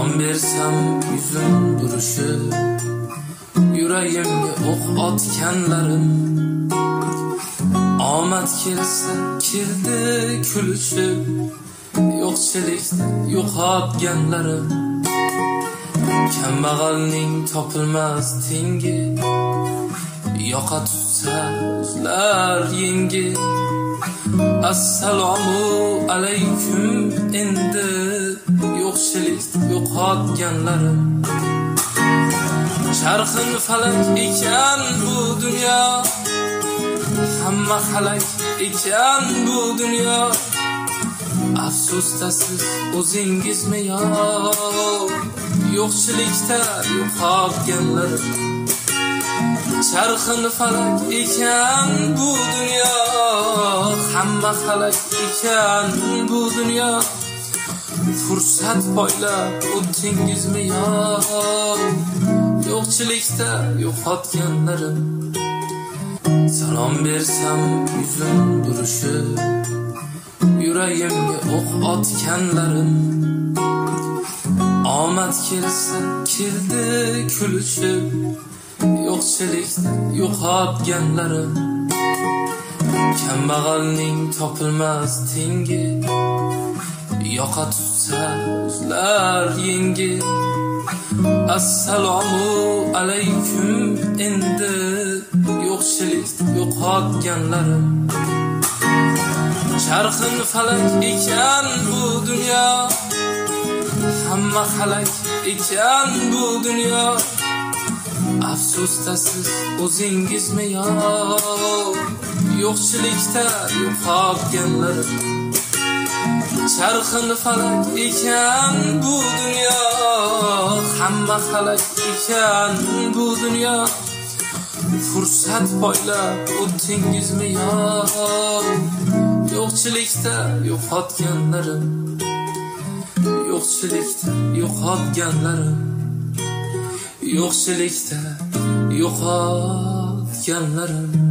Salom bersam yüzüm buruşib, yüreğimge o'q otganlarim. Omad kelsa keldi kulishib, yo'qchilikda yo'qotganlarim. Kambag'alning topilmas tengi, yoqa tutsa o'zlar yengi. Assalomu alaykum endi, yo'qchilikda yo'qotganlarim. Charxin falak ekan bu dunyo, hamma halak ekan bu dunyo. Afsusda siz o'zingizmi yo, yo'qchilikda yo'qotganlarim. Charxin falak ekan bu dunyo, hamma halak ekan bu dunyo. Fursat poylab o'tdingizmi yo, yo'qchilikda yo'qotganlarim. Salom bersam yüzüm buruşib, yüreğimge o'q otganlarim. Omad kelsa keldi kulishib, yo'qchilikda yo'qotganlarim. Kambag'alning topilmas tengi, yoqa tutsa o'zlar yengi. Assalomu alaykum endi, yo'qchilikda yo'qotganlarim. Charxin falak ekan bu dunyo, hamma halak ekan bu dunyo. Afsusda siz o'zingizmi yo, yo'qchilikda yo'qotganlarim. Charxin falak ekan bu dunyo, hamma halak ekan bu dunyo. Fursat poylab o'tdingizmi yo, yo'qchilikda yo'qotganlarim. Yo'qchilikda yo'qotganlarim. Yo'qchilikda yo'qotganlarim.